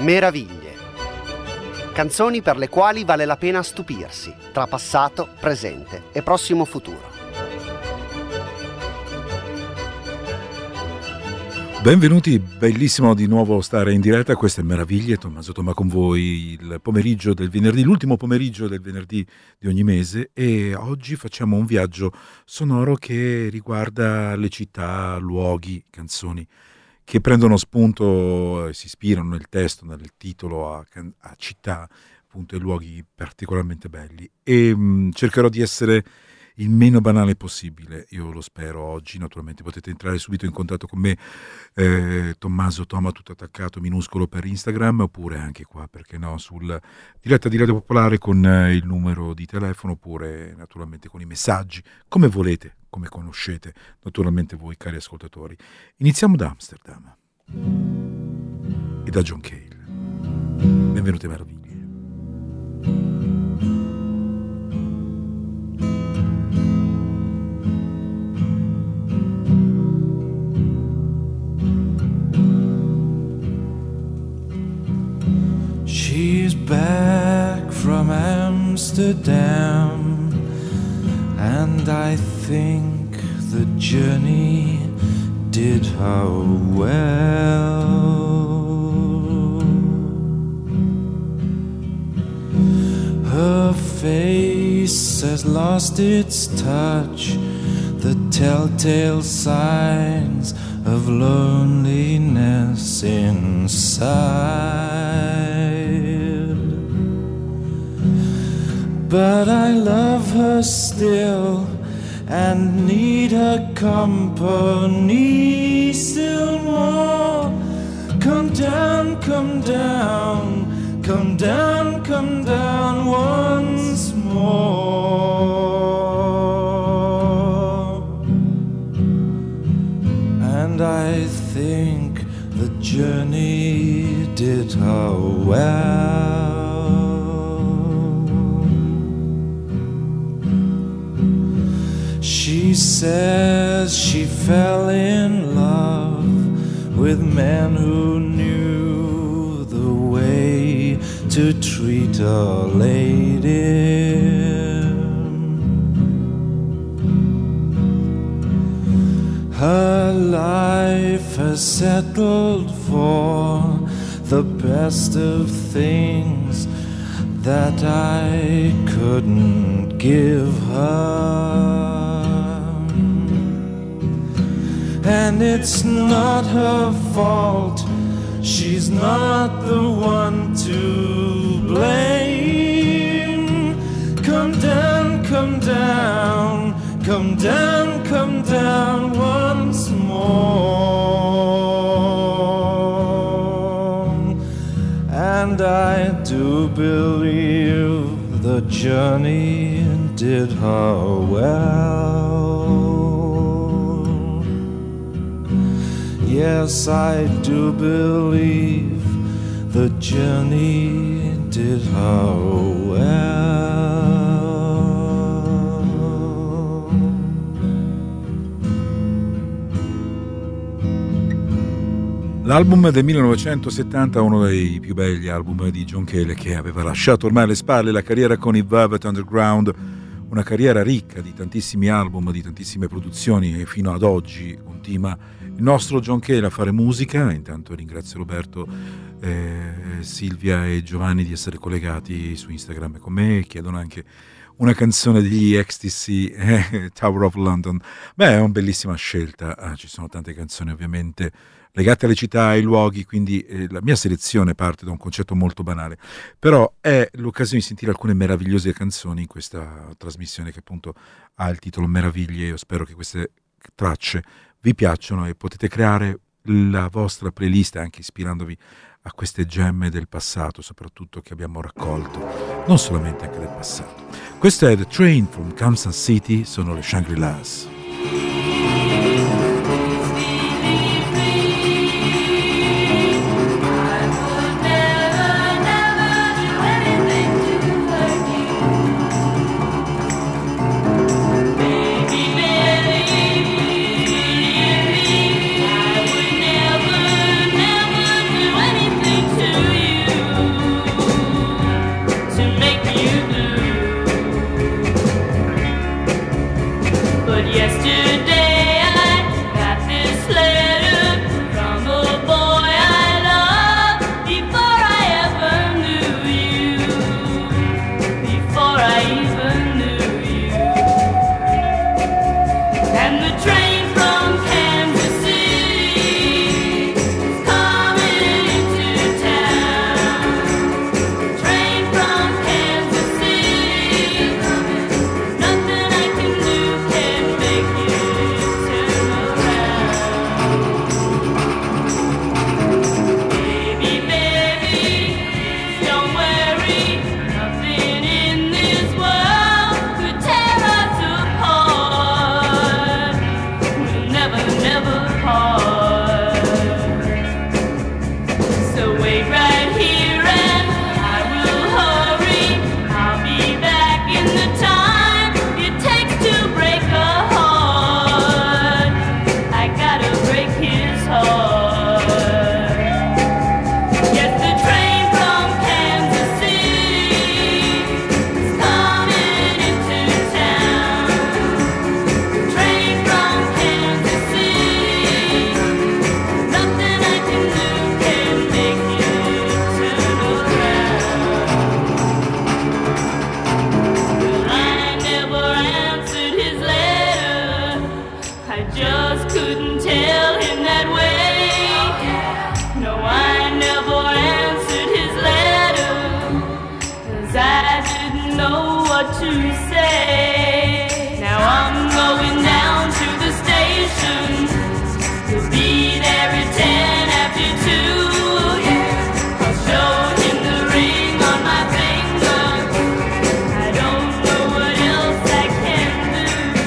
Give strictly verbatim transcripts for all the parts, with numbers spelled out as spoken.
Meraviglie. Canzoni per le quali vale la pena stupirsi, tra passato, presente e prossimo futuro. Benvenuti, bellissimo di nuovo stare in diretta, queste Meraviglie, Tommaso Toma con voi il pomeriggio del venerdì, l'ultimo pomeriggio del venerdì di ogni mese, e oggi facciamo un viaggio sonoro che riguarda le città, luoghi, canzoni che prendono spunto e si ispirano nel testo, nel titolo a, a città, appunto, e luoghi particolarmente belli, e mh, cercherò di essere il meno banale possibile, io lo spero oggi. Naturalmente potete entrare subito in contatto con me, eh, Tommaso Toma tutto attaccato minuscolo per Instagram, oppure anche qua, perché no, sul diretta di Radio Popolare con eh, il numero di telefono, oppure naturalmente con i messaggi, come volete, come conoscete naturalmente voi cari ascoltatori. Iniziamo da Amsterdam e da John Cale. Benvenuti a Meraviglie. She's back from Amsterdam, and I think the journey did her well. Her face has lost its touch, the telltale signs of loneliness inside. But I love her still and need her company still more. Come down, come down, come down, come down once more. And I think the journey did her well. She says she fell in love with men who knew the way to treat a lady. Her life has settled for the best of things that I couldn't give her. And it's not her fault, she's not the one to blame. Come down, come down, come down, come down once more. And I do believe the journey did her well. Yes, I do believe the journey did her well. L'album del millenovecentosettanta, uno dei più belli album di John Cale, che aveva lasciato ormai alle spalle la carriera con i Velvet Underground, una carriera ricca di tantissimi album, di tantissime produzioni, e fino ad oggi continua il nostro John Cale a fare musica. Intanto ringrazio Roberto, eh, Silvia e Giovanni di essere collegati su Instagram con me, chiedono anche una canzone degli Ecstasy, eh, Tower of London. Beh, è una bellissima scelta, ah, ci sono tante canzoni ovviamente legate alle città, ai luoghi, quindi eh, la mia selezione parte da un concetto molto banale, però è l'occasione di sentire alcune meravigliose canzoni in questa trasmissione che appunto ha il titolo Meraviglie. Io spero che queste tracce vi piacciono e potete creare la vostra playlist anche ispirandovi a queste gemme del passato, soprattutto che abbiamo raccolto, non solamente anche del passato. Questo è The Train from Kansas City, sono le Shangri-Las. To you. apart. So wait right here and I will hurry. I'll be back in the time it takes to break a heart. I gotta break his heart. To say, now I'm going down to the station. He'll be there at ten after two. Yeah, I'll show him the ring on my finger. I don't know what else I can do.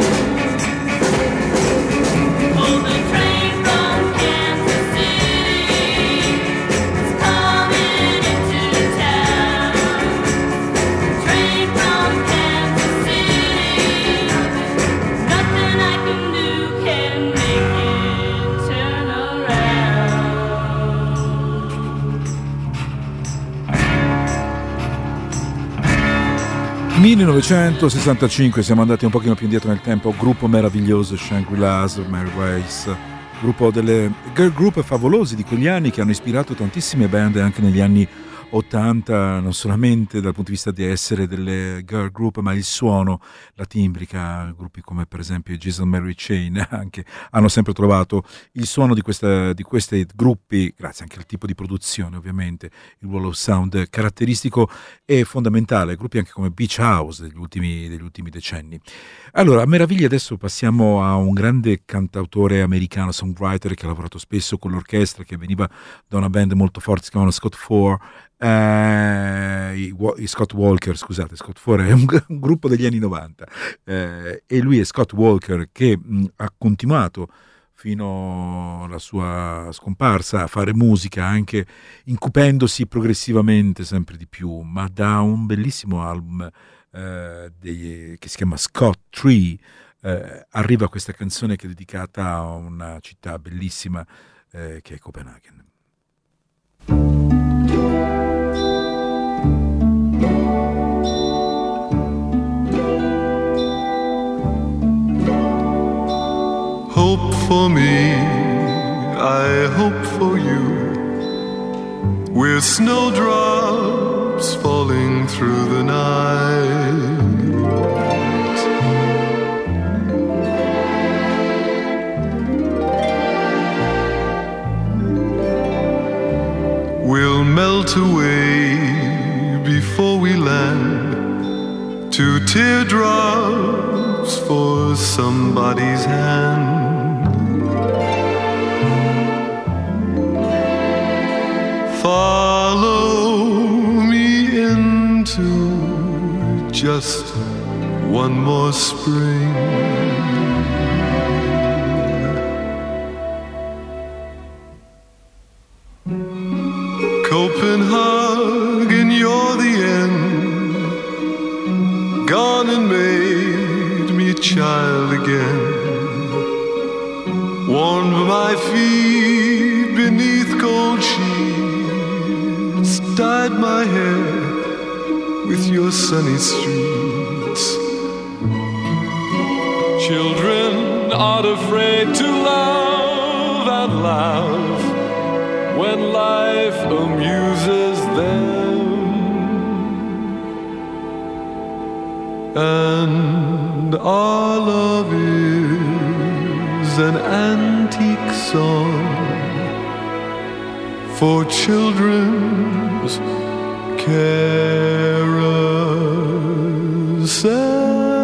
Oh, the train from Kansas City is coming into town. Train from millenovecentosessantacinque, siamo andati un pochino più indietro nel tempo, gruppo meraviglioso Shangri-La's, Mary Grace, gruppo delle girl group favolosi di quegli anni che hanno ispirato tantissime band anche negli anni ottanta, non solamente dal punto di vista di essere delle girl group, ma il suono, la timbrica. Gruppi come per esempio i Jesus Mary Chain anche hanno sempre trovato il suono di, questa, di questi gruppi, grazie anche al tipo di produzione ovviamente, il wall of sound caratteristico e fondamentale, gruppi anche come Beach House degli ultimi, degli ultimi decenni. Allora, a meraviglia adesso passiamo a un grande cantautore americano, songwriter, che ha lavorato spesso con l'orchestra, che veniva da una band molto forte, si chiamano Scott Four. Uh, i, i Scott Walker, scusate, Scott Four è un, un gruppo degli anni novanta, uh, e lui è Scott Walker che mh, ha continuato fino alla sua scomparsa a fare musica, anche incupendosi progressivamente sempre di più, ma da un bellissimo album uh, dei, che si chiama Scott Tree uh, arriva questa canzone che è dedicata a una città bellissima uh, che è Copenaghen. Hope for me, I hope for you. We're snowdrops falling through the night. We'll melt away before we land. Two teardrops for somebody's hand. Follow me into just one more spring. Copenhagen, you're the end. Gone and made me a child again. Warmed my feet beneath cold sheets. Dyed my hair with your sunny streets. Children aren't afraid to love and laugh when life amuses them. And our love is an antique song for children's carousel.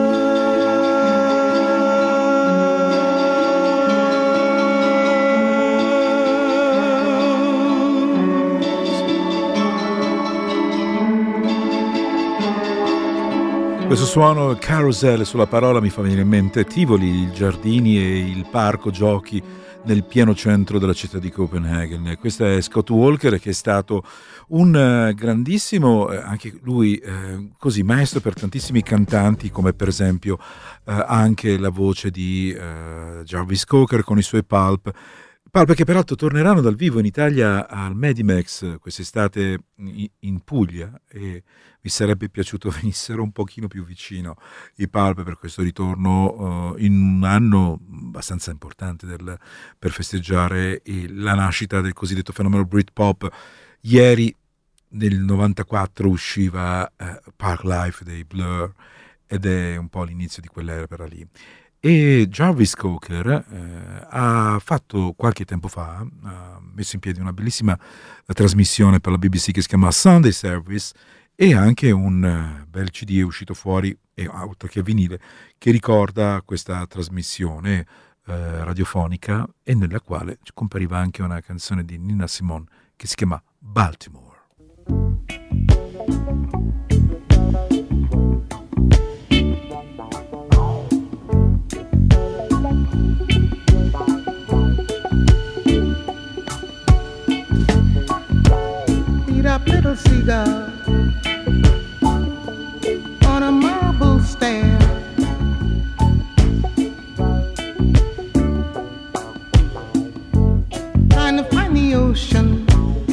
Questo suono carousel sulla parola mi fa venire in mente Tivoli, i giardini e il parco giochi nel pieno centro della città di Copenaghen. Questo è Scott Walker, che è stato un uh, grandissimo, uh, anche lui uh, così maestro per tantissimi cantanti, come per esempio uh, anche la voce di uh, Jarvis Cocker con i suoi Pulp. Pulp che peraltro torneranno dal vivo in Italia al Medimax quest'estate in, in Puglia, e mi sarebbe piaciuto venissero un pochino più vicino i Pulp per questo ritorno uh, in un anno abbastanza importante del, per festeggiare il, la nascita del cosiddetto fenomeno Britpop. Ieri nel novantaquattro usciva uh, Park Life dei Blur, ed è un po' l'inizio di quell'era lì. E Jarvis Cocker eh, ha fatto qualche tempo fa, ha messo in piedi una bellissima eh, trasmissione per la B B C che si chiama Sunday Service, e anche un eh, bel C D è uscito fuori, e oltre che vinile, che ricorda questa trasmissione eh, radiofonica, e nella quale compariva anche una canzone di Nina Simone che si chiama Baltimore. Up little seagull on a marble stair, trying to find the ocean,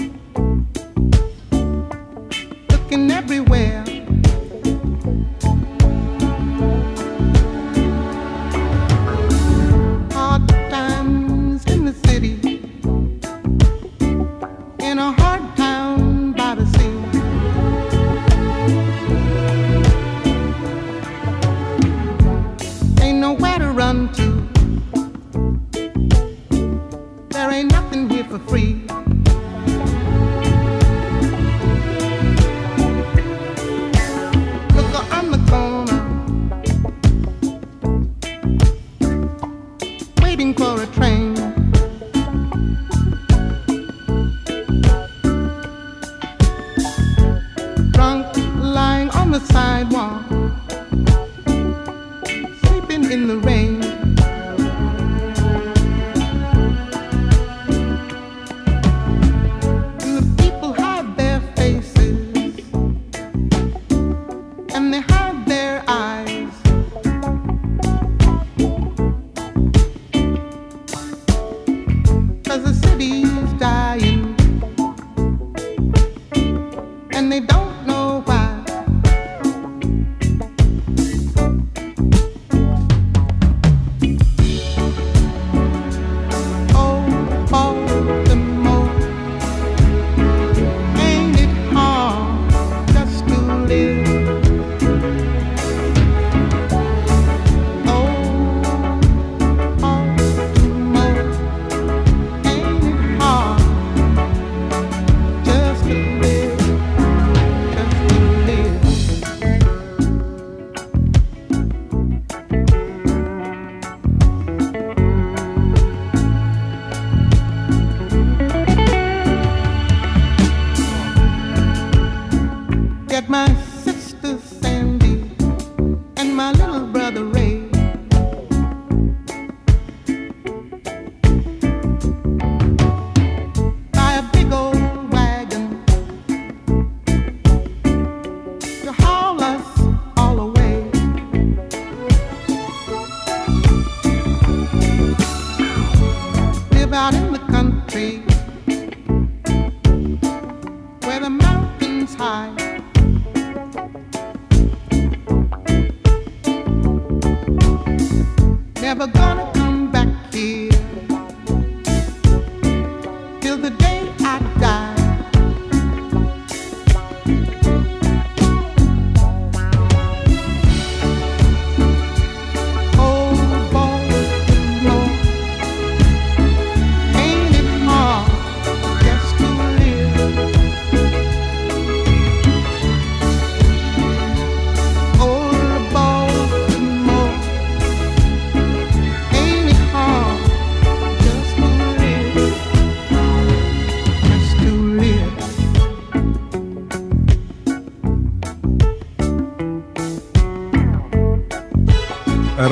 looking everywhere. Hard times in the city, in a hard town by the sea. Ain't nowhere to run to, there ain't nothing here for free. Look on the corner, waiting for a train. The sidewalk, sleeping in the rain. And the people hide their faces, and they hide their eyes. 'Cause the city's dying, and they don't know why.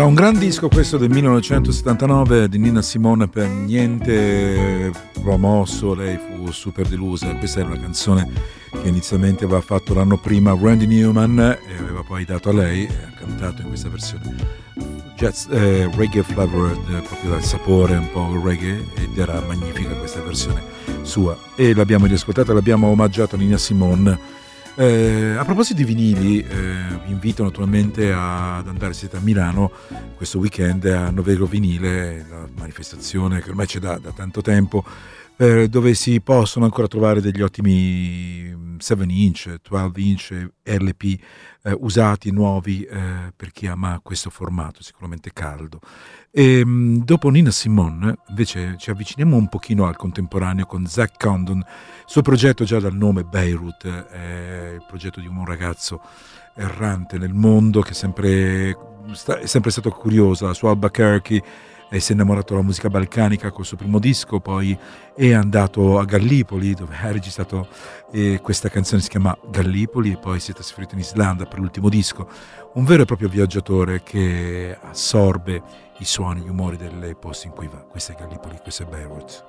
Un gran disco questo del millenovecentosettantanove di Nina Simone, per niente promosso, lei fu super delusa. Questa era una canzone che inizialmente aveva fatto l'anno prima Randy Newman e aveva poi dato a lei e ha cantato in questa versione jazz, eh, reggae flavored, proprio dal sapore un po' reggae, ed era magnifica questa versione sua e l'abbiamo riascoltata, l'abbiamo omaggiata a Nina Simone. Eh, a proposito di vinili, eh, vi invito naturalmente ad andare, siete a Milano questo weekend, a Novego Vinile, la manifestazione che ormai c'è da, da tanto tempo, eh, dove si possono ancora trovare degli ottimi sette inch, dodici inch L P eh, usati, nuovi, eh, per chi ama questo formato sicuramente caldo. E dopo Nina Simone invece ci avviciniamo un pochino al contemporaneo con Zach Condon. Il suo progetto, già dal nome Beirut, è il progetto di un ragazzo errante nel mondo che sempre, è sempre stato curioso. La sua Albuquerque, e si è innamorato della musica balcanica col suo primo disco, poi è andato a Gallipoli dove ha registrato eh, questa canzone, si chiama Gallipoli, e poi si è trasferito in Islanda per l'ultimo disco. Un vero e proprio viaggiatore che assorbe i suoni, gli umori dei posti in cui va. Questo è Gallipoli, questo è Beirut.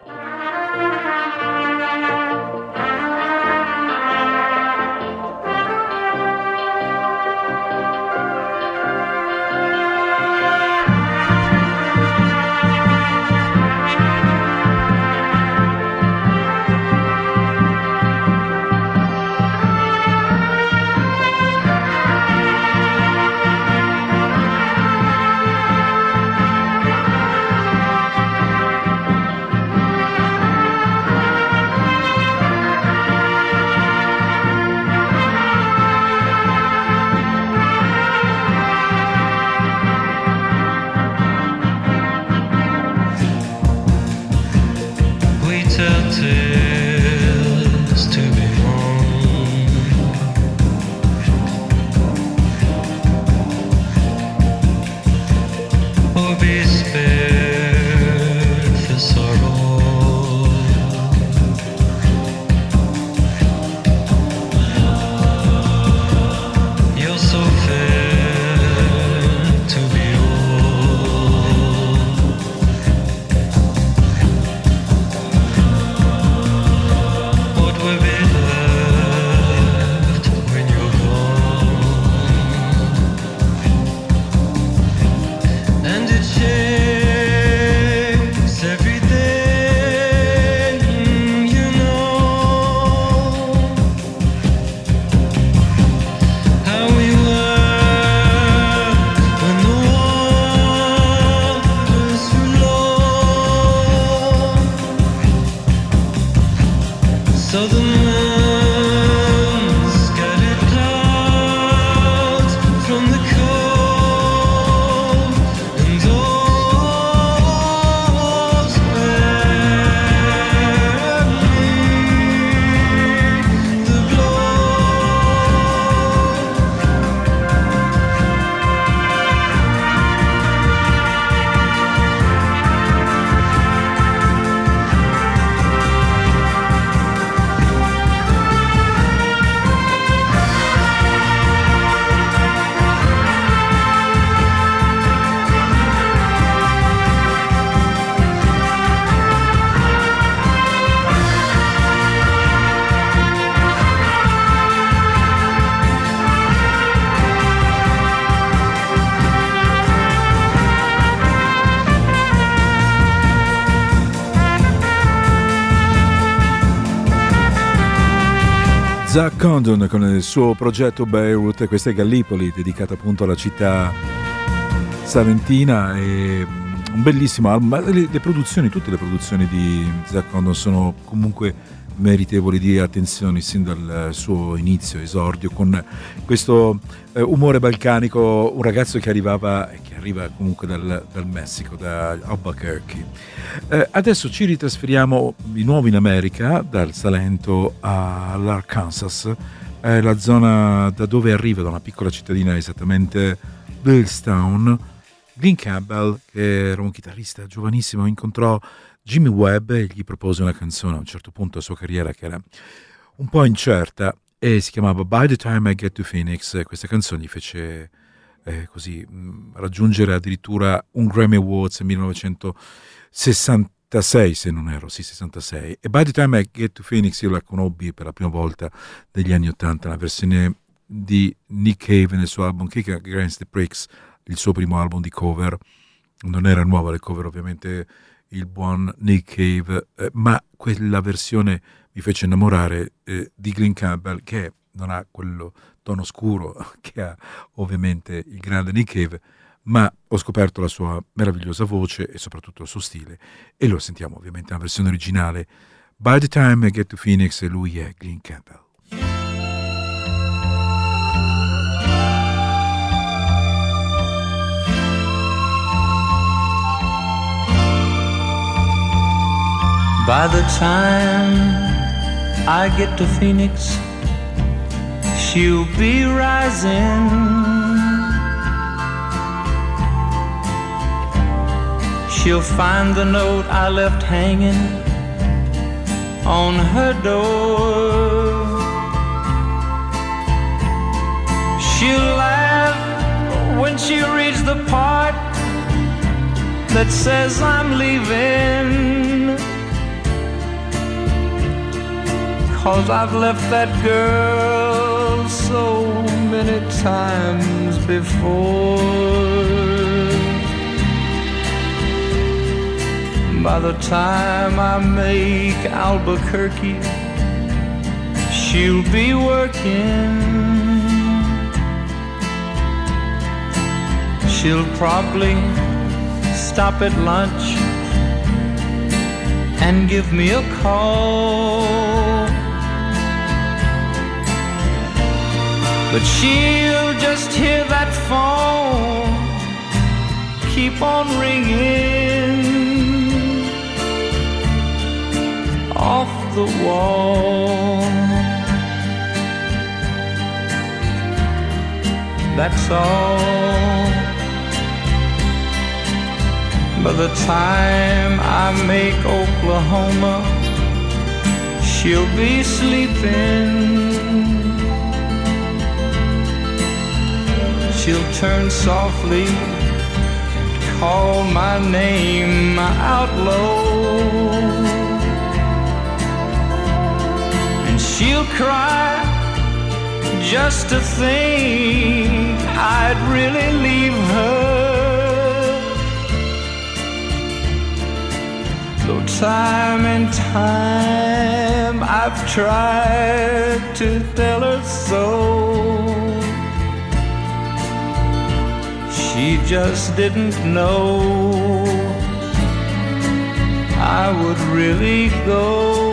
Zach Condon con il suo progetto Beirut, questa è Gallipoli, dedicata appunto alla città salentina, e un bellissimo album. Le, le produzioni, tutte le produzioni di Zach Condon sono comunque meritevoli di attenzione sin dal suo inizio, esordio, con questo eh, umore balcanico, un ragazzo che arrivava e che arriva comunque dal, dal Messico, da Albuquerque. Eh, adesso ci ritrasferiamo di nuovo in America, dal Salento all'Arkansas, eh, la zona da dove arriva, da una piccola cittadina, esattamente Billstown. Glenn Campbell, che era un chitarrista giovanissimo, incontrò Jimmy Webb e gli propose una canzone a un certo punto della sua carriera che era un po' incerta e si chiamava By the Time I Get to Phoenix. Questa canzone gli fece eh, così mh, raggiungere addirittura un Grammy Awards nel millenovecentosessantasei, se non erro, sì, sessantasei. E By the Time I Get to Phoenix io la conobbi per la prima volta negli anni ottanta, la versione di Nick Cave nel suo album Kick Against the Pricks, il suo primo album di cover. Non era nuova le cover, ovviamente, il buon Nick Cave, eh, ma quella versione mi fece innamorare eh, di Glen Campbell, che non ha quello tono scuro che ha ovviamente il grande Nick Cave, ma ho scoperto la sua meravigliosa voce e soprattutto il suo stile, e lo sentiamo ovviamente nella versione originale. By the Time I Get to Phoenix, e lui è Glen Campbell. By the time I get to Phoenix, she'll be rising. She'll find the note I left hanging on her door. She'll laugh when she reads the part that says I'm leaving. 'Cause I've left that girl so many times before. By the time I make Albuquerque, she'll be working. She'll probably stop at lunch and give me a call. But she'll just hear that phone keep on ringing off the wall. That's all. By the time I make Oklahoma, she'll be sleeping. She'll turn softly, call my name out low, and she'll cry just to think I'd really leave her. Though time and time I've tried to tell her so, she just didn't know I would really go.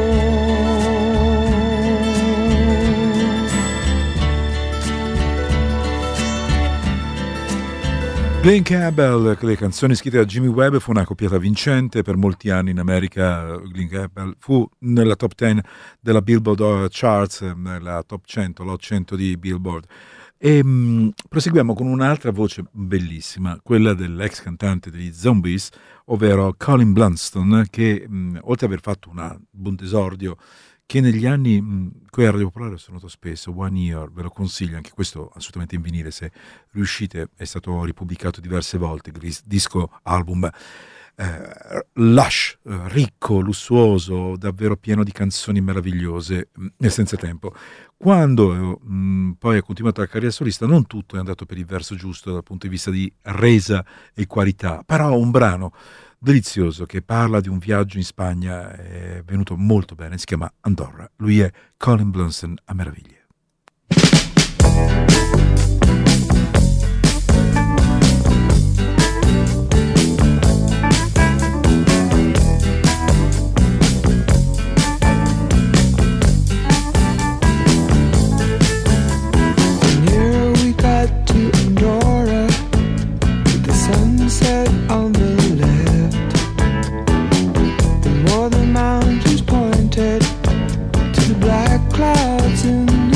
Glen Campbell, le canzoni scritte da Jimmy Webb, fu una coppiata vincente per molti anni in America. Glen Campbell fu nella top dieci della Billboard Charts, nella top cento, l'Hot cento di Billboard. E mh, proseguiamo con un'altra voce bellissima, quella dell'ex cantante degli Zombies, ovvero Colin Blunstone, che mh, oltre ad aver fatto un buon esordio che negli anni mh, qui a Radio Popolare sono noto spesso, One Year, ve lo consiglio, anche questo assolutamente in vinile se riuscite, è stato ripubblicato diverse volte, disco album eh, lush, eh, ricco, lussuoso, davvero pieno di canzoni meravigliose mh, e senza tempo. Quando mh, poi ha continuato la carriera solista, non tutto è andato per il verso giusto dal punto di vista di resa e qualità, però un brano delizioso che parla di un viaggio in Spagna è venuto molto bene, si chiama Andorra. Lui è Colin Blunstone a meraviglia. Mountains pointed to the black clouds in the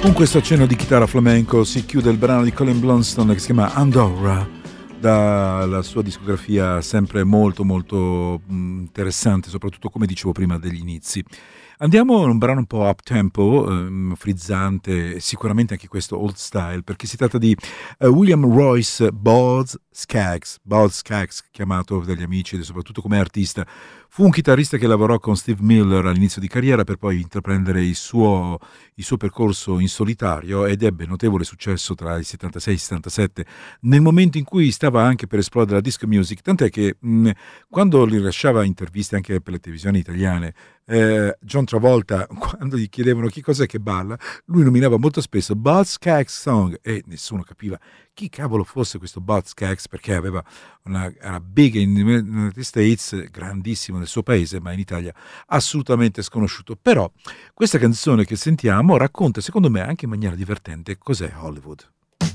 Con questo accenno di chitarra flamenco si chiude il brano di Colin Blunstone che si chiama Andorra, dalla sua discografia sempre molto molto interessante, soprattutto come dicevo prima degli inizi. Andiamo a un brano un po' up tempo, ehm, frizzante, sicuramente anche questo old style, perché si tratta di uh, William Royce Boz Scaggs, Boz Scaggs chiamato dagli amici e soprattutto come artista. Fu un chitarrista che lavorò con Steve Miller all'inizio di carriera per poi intraprendere il suo, il suo percorso in solitario ed ebbe notevole successo tra il settantasei e il settantasette, nel momento in cui stava anche per esplodere la disco music, tant'è che mh, quando gli rilasciava interviste anche per le televisioni italiane, eh, John Travolta, quando gli chiedevano chi cos'è che balla, lui nominava molto spesso Boz Scaggs Song e nessuno capiva chi cavolo fosse questo Boz Scaggs, perché aveva una, era big in the United States, grandissimo nel suo paese, ma in Italia assolutamente sconosciuto. Però questa canzone che sentiamo racconta, secondo me anche in maniera divertente, cos'è Hollywood.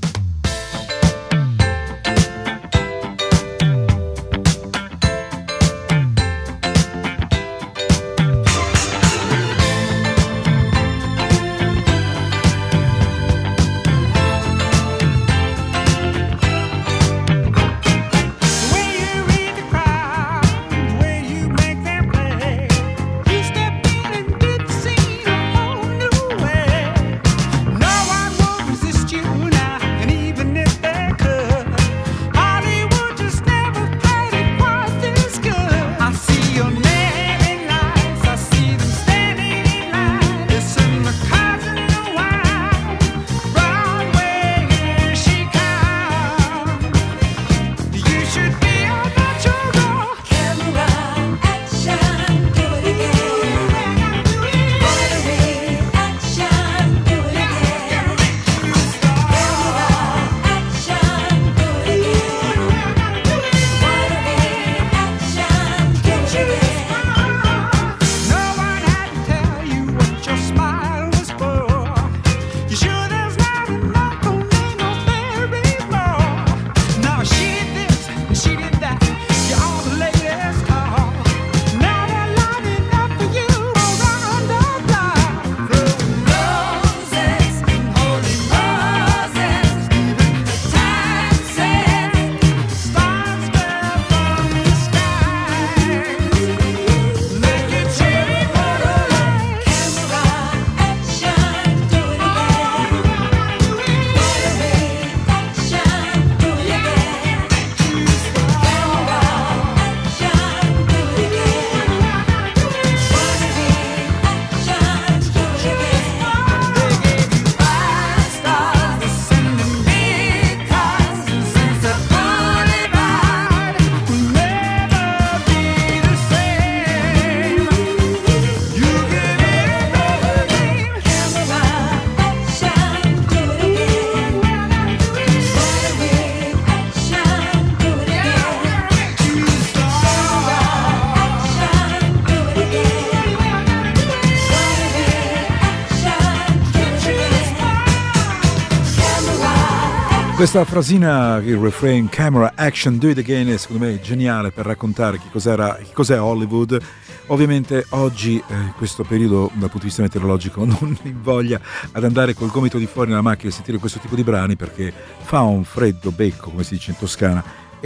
Questa frasina, il refrain Camera Action Do It Again, è secondo me geniale per raccontare che cos'era, che cos'è Hollywood. Ovviamente oggi, in eh, questo periodo dal punto di vista meteorologico, non invoglia ad andare col gomito di fuori nella macchina e sentire questo tipo di brani perché fa un freddo becco, come si dice in Toscana,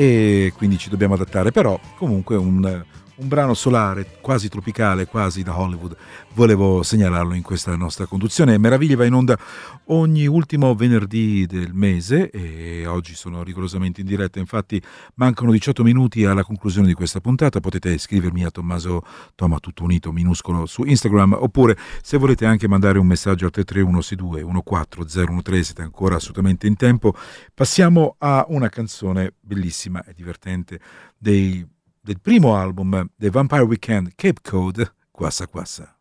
e quindi ci dobbiamo adattare. Però comunque un... un brano solare, quasi tropicale, quasi da Hollywood, volevo segnalarlo in questa nostra conduzione. Meraviglia va in onda ogni ultimo venerdì del mese e oggi sono rigorosamente in diretta, infatti mancano diciotto minuti alla conclusione di questa puntata. Potete scrivermi a Tommaso Toma tutto unito minuscolo su Instagram, oppure se volete anche mandare un messaggio al tre tre uno sei due uno quattro zero uno tre, siete ancora assolutamente in tempo. Passiamo a una canzone bellissima e divertente dei del primo album The Vampire Weekend, Cape Cod, Quassa Quassa.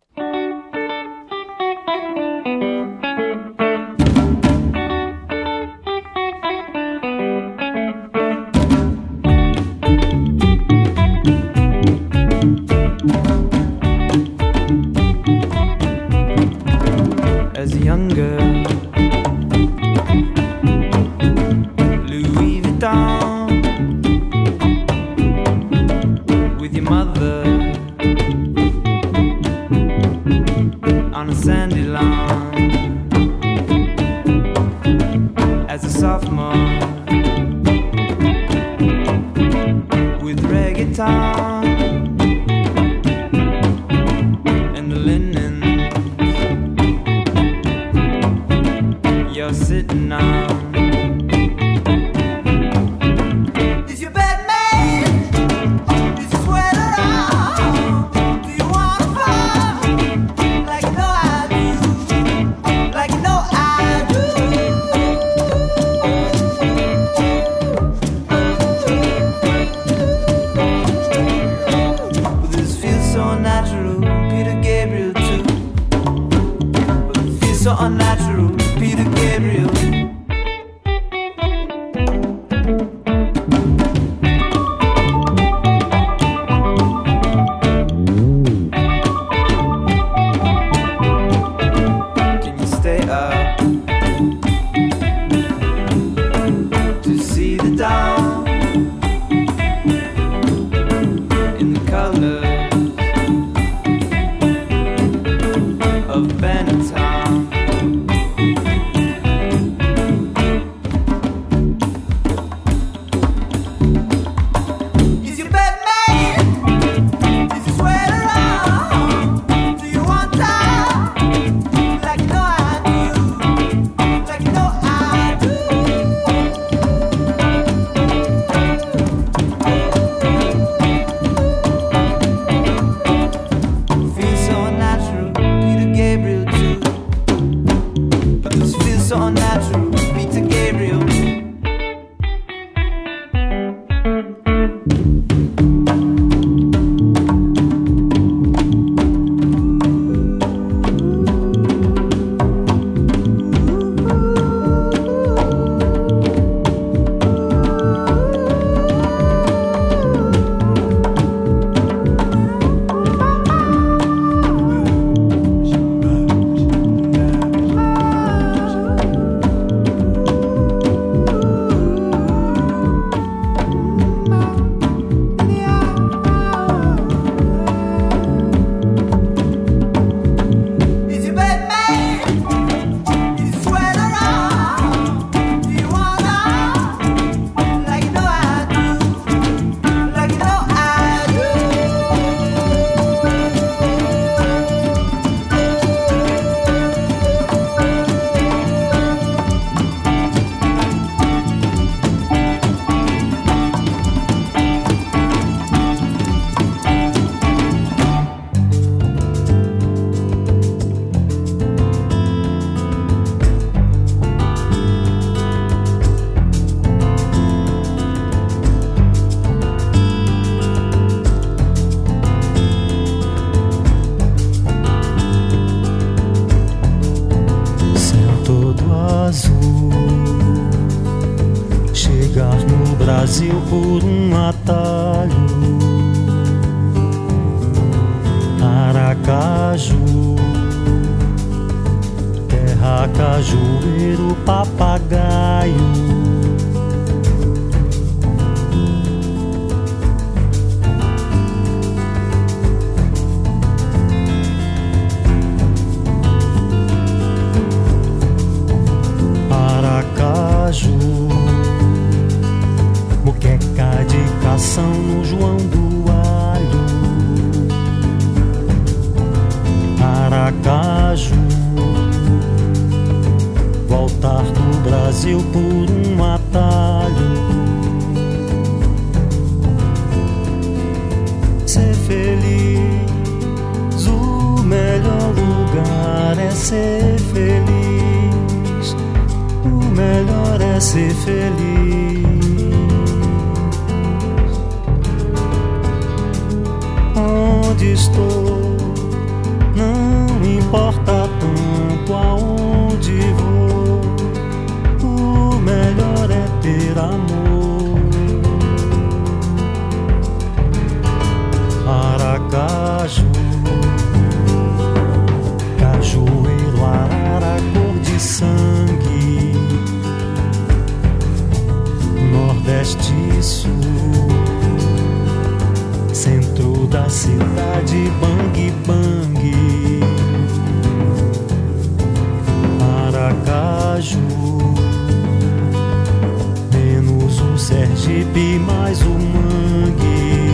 As a young girl, Louis Vuitton, mother on a sandy lawn. sophomore with reggaeton and the linen you're sitting on. Unnatural, Peter Gabriel. Can you stay up to see the dawn in the colors of Benetton? Brasil por um atalho, Aracaju, terra cajueiro, papagaio. Aracaju, muqueca de cação no João do Alho. Aracaju, voltar do Brasil por um atalho. Ser feliz, o melhor lugar é ser feliz. O melhor é ser feliz. Onde estou, não importa tanto aonde vou. O melhor é ter amor. Aracaju, cajueiro, arara, cor de sangue. Nordeste e sul, centro da cidade, bang bang. Sergipe mais o mangue.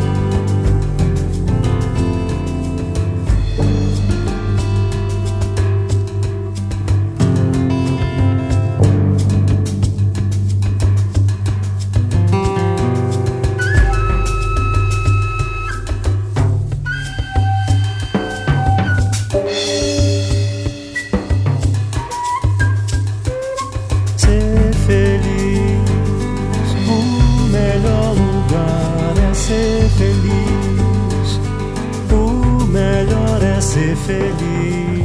Ser feliz.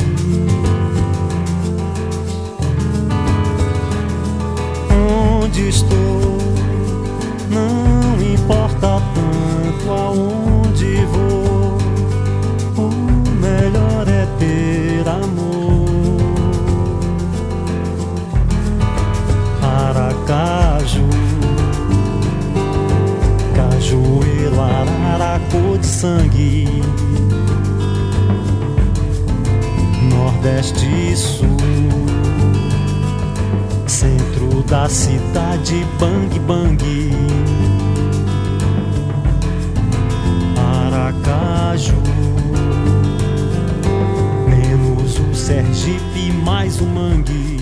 Onde estou, não importa tanto aonde vou. O melhor é ter amor. Aracaju, cajueiro, arara, cor de sangue. Nordeste e Sul, centro da cidade, bang bang. Aracaju, menos o Sergipe, mais o mangue.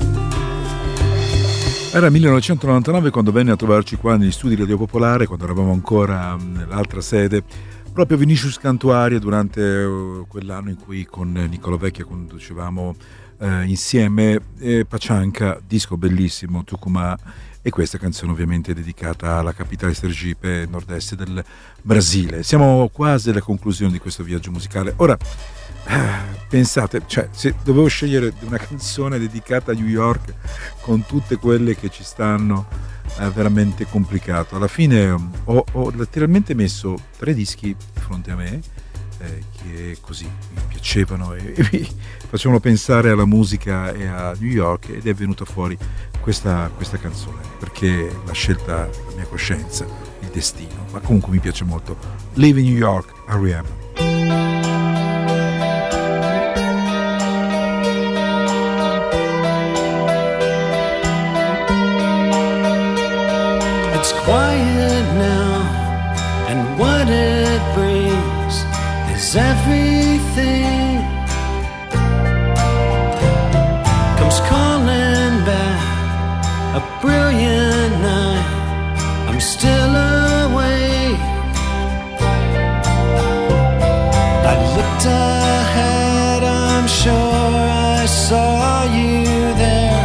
Era millenovecentonovantanove quando venne a trovarci qua negli studi Radio Popolare, quando eravamo ancora nell'altra sede, proprio Vinicius Cantuaria, durante uh, quell'anno in cui con Niccolo Vecchia conducevamo uh, insieme eh, Pacianca, disco bellissimo, Tucumã, e questa canzone ovviamente è dedicata alla capitale Sergipe, nord-est del Brasile. Siamo quasi alla conclusione di questo viaggio musicale. Ora, uh, pensate, cioè, se dovevo scegliere una canzone dedicata a New York con tutte quelle che ci stanno, è veramente complicato. Alla fine ho, ho letteralmente messo tre dischi di fronte a me eh, che così mi piacevano e, e mi facevano pensare alla musica e a New York, ed è venuta fuori questa, questa canzone perché l'ha scelta la mia coscienza, il destino, ma comunque mi piace molto. Live in New York, R E M. It's quiet now, and what it brings is everything comes calling back. A brilliant night, I'm still awake. I looked ahead, I'm sure I saw you there.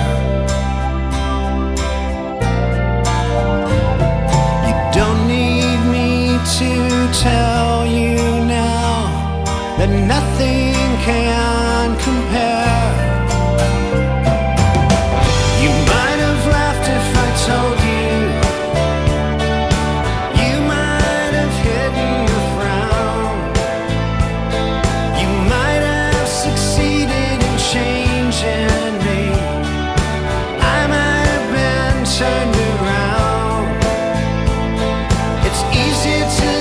To tell you now that nothing can compare. You might have laughed if I told you. You might have hidden a frown. You might have succeeded in changing me. I might have been turned around. It's easier to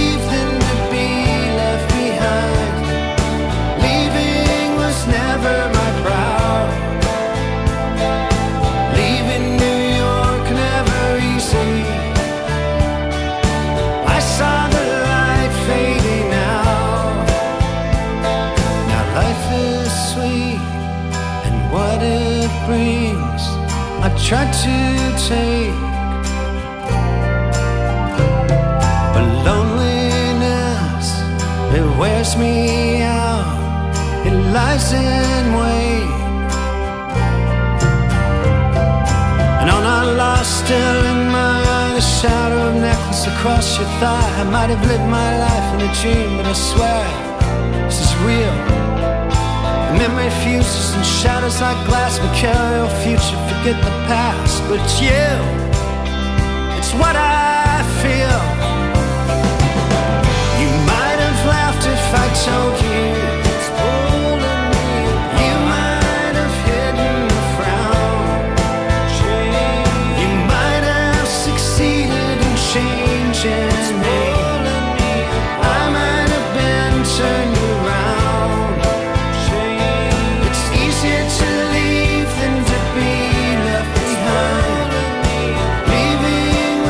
I tried to take, but loneliness, it wears me out. It lies in wait, and all I lost still in my eyes, a shadow of necklace across your thigh. I might have lived my life in a dream, but I swear this is real. Memory fuses and shadows like glass. We carry your future, forget the past. But it's you, it's what I feel. You might have laughed if I told you it's pulling me. You might have hidden a frown. You might have succeeded in changing me. I might have been turned around. To leave than to be left behind. Leaving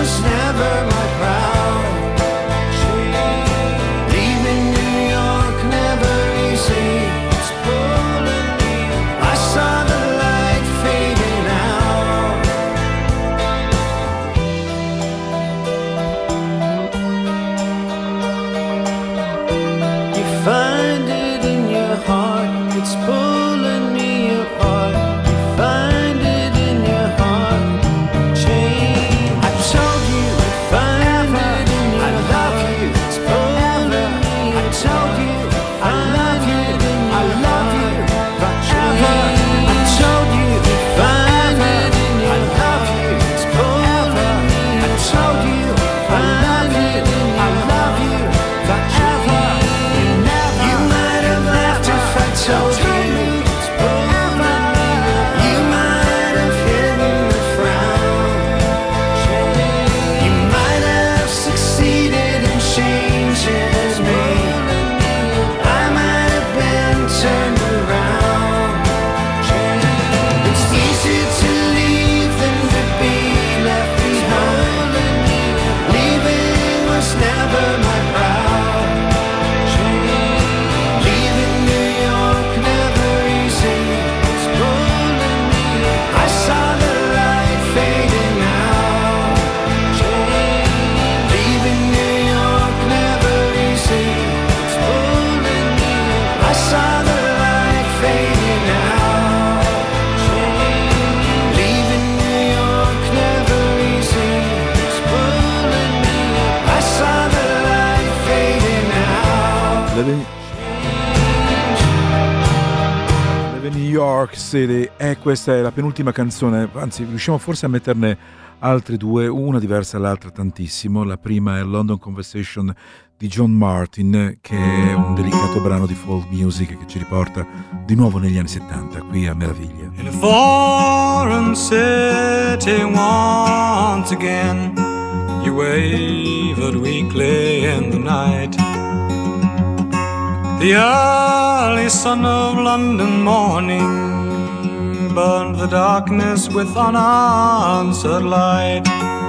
New York City, e questa è la penultima canzone, anzi riusciamo forse a metterne altre due, una diversa dall'altra tantissimo. La prima è London Conversation di John Martin, che è un delicato brano di folk music che ci riporta di nuovo negli anni settanta, qui a Meraviglia. In a foreign city once again, you wavered weakly in the night. The early sun of London morning burned the darkness with unanswered light.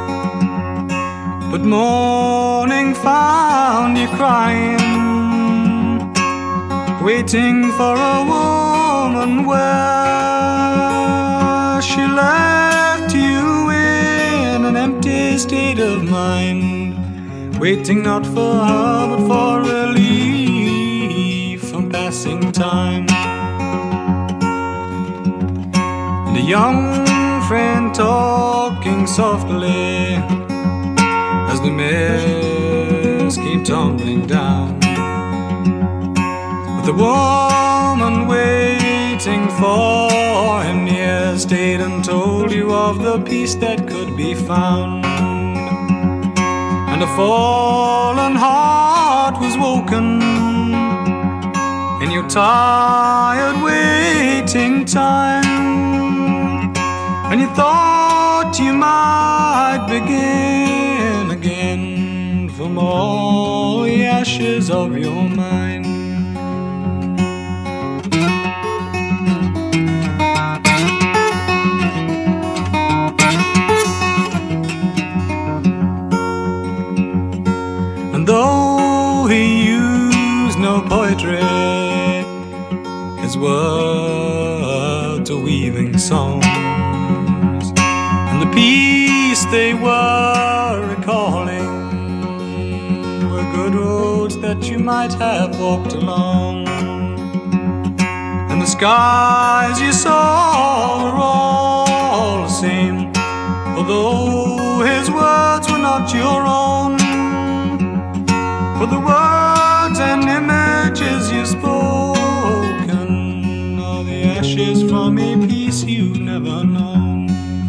But morning found you crying, waiting for a woman where she left you in an empty state of mind, waiting not for her but for relief from passing time. And a young friend talking softly as the mist came tumbling down, but the woman waiting for him near stayed and told you of the peace that could be found. And a fallen heart was woken in your tired waiting time, and you thought you might begin again from all the ashes of your mind. And though he used no poetry, his words are weaving songs, and the peace they were recalling were good roads that you might have walked along, and the skies you saw were all the same, although his words were not your own. For the words and images you've spoken are the ashes from a peace you've never known.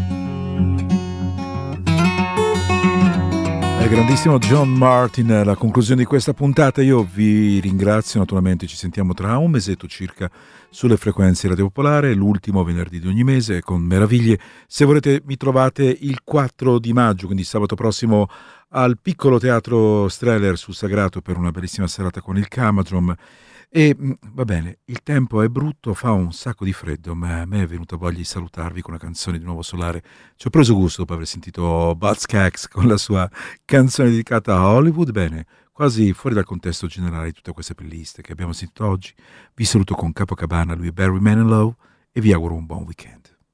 È grandissimo John Martin, la conclusione di questa puntata. Io vi ringrazio, naturalmente ci sentiamo tra un mesetto circa sulle frequenze di Radio Popolare, l'ultimo venerdì di ogni mese con Meraviglie. Se volete mi trovate il quattro di maggio, quindi sabato prossimo, al piccolo teatro Streller sul Sagrato per una bellissima serata con il Camadrom. E va bene, il tempo è brutto, fa un sacco di freddo, ma a me è venuta voglia di salutarvi con una canzone di Nuovo Solare. Ci ho preso gusto dopo aver sentito Buzzcocks con la sua canzone dedicata a Hollywood. Bene, quasi fuori dal contesto generale di tutte queste playlist che abbiamo sentito oggi, vi saluto con Capocabana, lui è Barry Manilow, e vi auguro un buon weekend.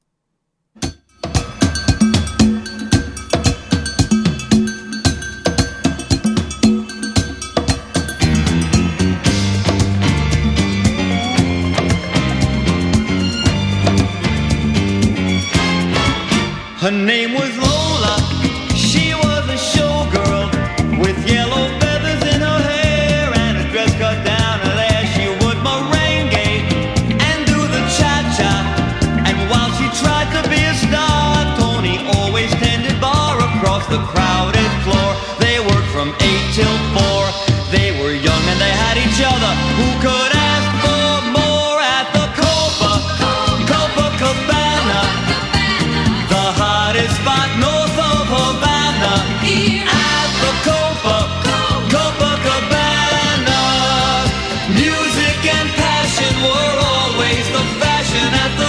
Her name was Lola, she was a showgirl with yellow feathers in her hair and a dress cut down her there. She would merengue and do the cha-cha, and while she tried to be a star, Tony always tended bar across the crowded floor. They worked from eight till four, they were young and they had each other. Who could ask for more at the Copa, Copacabana, the hottest spot north of Havana, at the Copa, Copacabana. Music and passion were always the fashion at the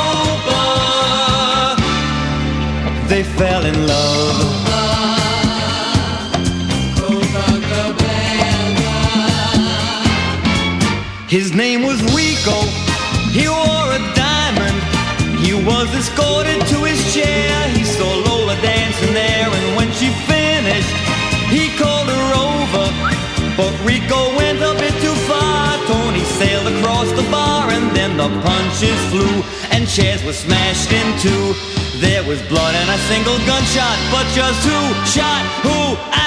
Copa. They fell in love. His name was Rico, he wore a diamond. He was escorted to his chair, he saw Lola dancing there, and when she finished, he called her over. But Rico went a bit too far, Tony sailed across the bar, and then the punches flew, and chairs were smashed in two. There was blood and a single gunshot, but just who shot who?